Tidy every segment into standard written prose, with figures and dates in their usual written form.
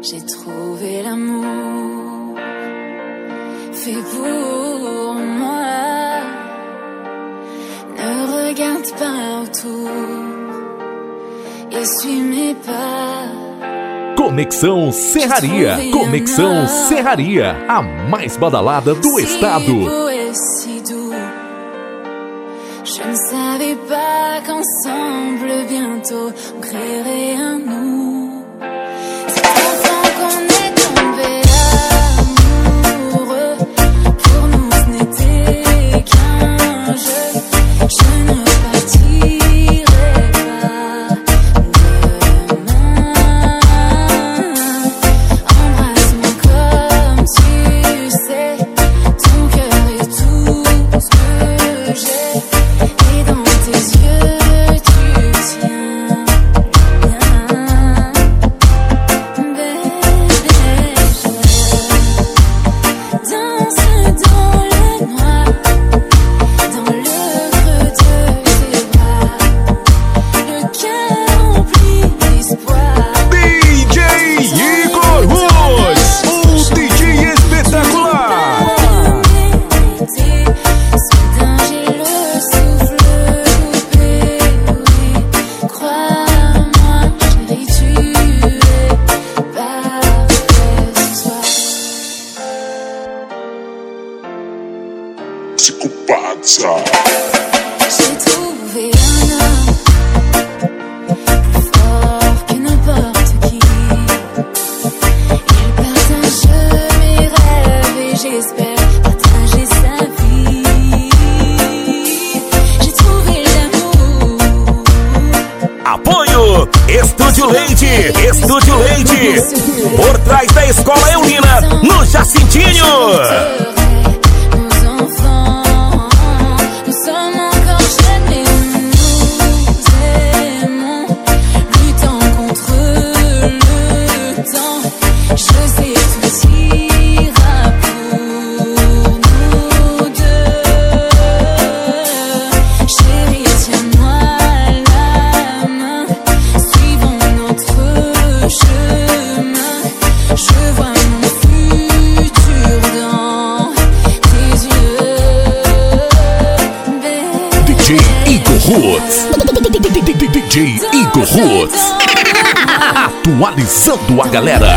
j'ai trouvé l'amour fait pour moi. Ne regarde pas autour et suis mes pas. Conexão Serraria. Conexão Serraria, a mais badalada do estado. Si beau et si doux, je ne savais pas qu'ensemble bientôt on créerait un nous. Cet enfant qu'on est tombé amoureux, pour nous ce n'était qu'un jeu. Je ne partirai pas demain. Embrasse-moi comme tu sais, ton cœur est tout ce que j'ai. Et dans tes yeux tu tiens bien. Bébé, je danse dans le noir, dans le creux de tes bras, le cœur rempli d'espoir. DJ Igor Woods, DJ espetacular. Soudain j'ai le souffle coupé, oui. Crois-moi chérie, tu es parfait ce soir. J'ai trouvé un homme plus fort que n'importe qui. Il partage mes rêves et j'espère partager sa vie. J'ai trouvé l'amour. Apoio Estúdio Leite. Estúdio Leite, por trás da Escola Eulina, no Jacintinho. Nos enfants, nous sommes encore jeunes et nous aimons, luttant contre le temps. Je sais tout ira pour nous deux. Chérie, tiens-moi la main, suivons notre chemin. Je vois mon futur dans tes yeux, bébé. DJ Igor Woods. DJ Igor Woods. Atualizando a galera.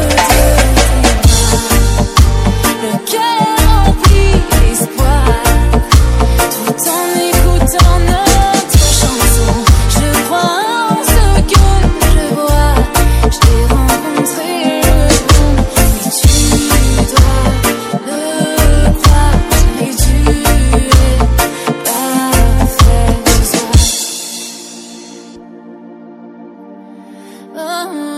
Le cœur rempli d'espoir, tout en écoutant notre chanson. Je crois en ce que je vois. J'ai rencontré le bon, mais tu dois le croire. Chérie, tu es parfait ce soir. Oh.